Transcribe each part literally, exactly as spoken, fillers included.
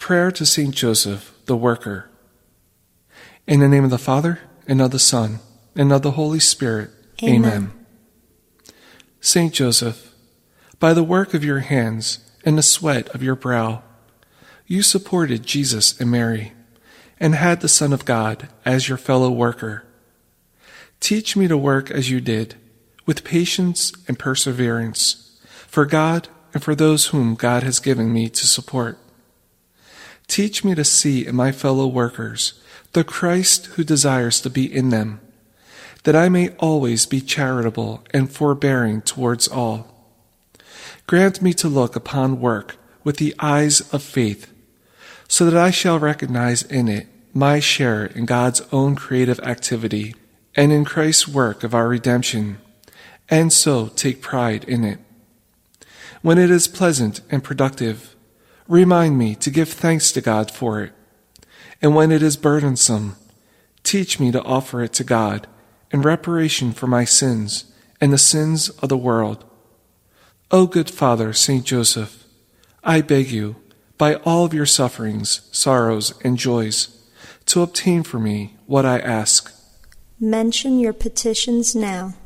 Prayer to Saint Joseph, the Worker. In the name of the Father, and of the Son, and of the Holy Spirit. Amen. Amen. Saint Joseph, by the work of your hands and the sweat of your brow, you supported Jesus and Mary, and had the Son of God as your fellow worker. Teach me to work as you did, with patience and perseverance, for God and for those whom God has given me to support. Teach me to see in my fellow workers the Christ who desires to be in them, that I may always be charitable and forbearing towards all. Grant me to look upon work with the eyes of faith, so that I shall recognize in it my share in God's own creative activity and in Christ's work of our redemption, and so take pride in it. When it is pleasant and productive, remind me to give thanks to God for it. And when it is burdensome, teach me to offer it to God in reparation for my sins and the sins of the world. O good Father, Saint Joseph, I beg you, by all of your sufferings, sorrows, and joys, to obtain for me what I ask. Mention your petitions now.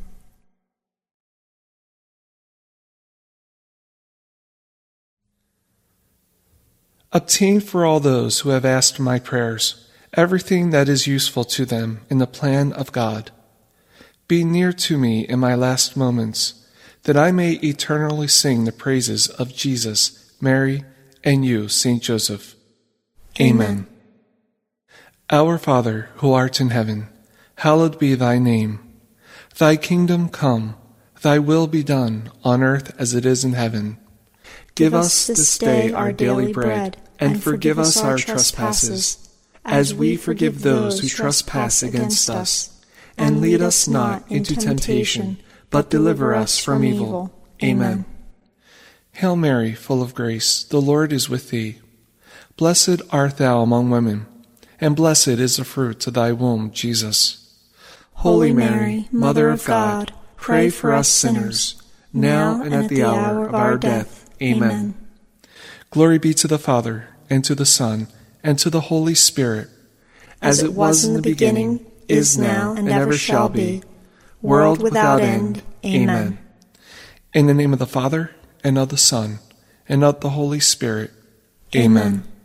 Obtain for all those who have asked my prayers everything that is useful to them in the plan of God. Be near to me in my last moments, that I may eternally sing the praises of Jesus, Mary, and you, Saint Joseph. Amen. Amen. Our Father, who art in heaven, hallowed be thy name. Thy kingdom come, thy will be done, on earth as it is in heaven. Give us this day our daily bread, and forgive us our trespasses, as we forgive those who trespass against us. And lead us not into temptation, but deliver us from evil. Amen. Hail Mary, full of grace, the Lord is with thee. Blessed art thou among women, and blessed is the fruit of thy womb, Jesus. Holy Mary, Mother of God, pray for us sinners, now and at the hour of our death. Amen. Glory be to the Father, and to the Son, and to the Holy Spirit, as it was in the beginning, is now, and ever shall be, world without end. Amen. In the name of the Father, and of the Son, and of the Holy Spirit. Amen.